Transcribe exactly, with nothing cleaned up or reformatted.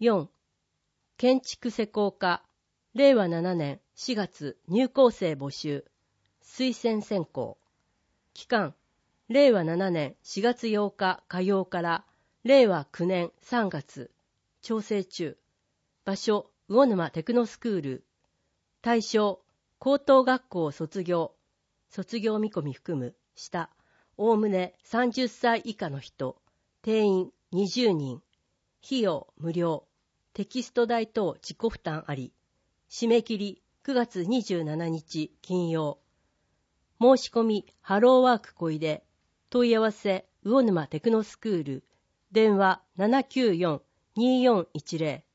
よん. 建築施工科、れいわななねんしがつ入校生募集、推薦選考。期間、れいわななねんしがつようか火曜かられいわきゅうねんさんがつ、調整中。場所、魚沼テクノスクール。対象、高等学校卒業、卒業見込み含む、下、おおむねさんじゅっさい以下の人、定員にじゅうにん、費用無料、テキスト代等自己負担あり、締め切りくがつにじゅうしちにち金曜。申し込みハローワーク小出、問い合わせ魚沼テクノスクール、電話 ななきゅうよん にーよんいちぜろ